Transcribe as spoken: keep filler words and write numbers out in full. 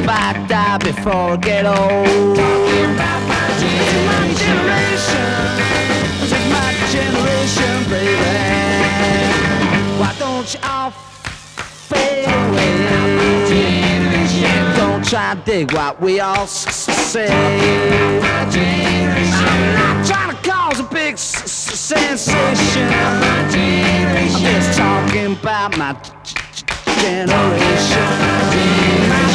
if I die before I get old. Talking about my generation. This is my generation, baby. Why don't you all fade away? Don't try to dig what we all say. I'm not trying to cause a big s- s- sensation. I'm just talking about my g- g- generation.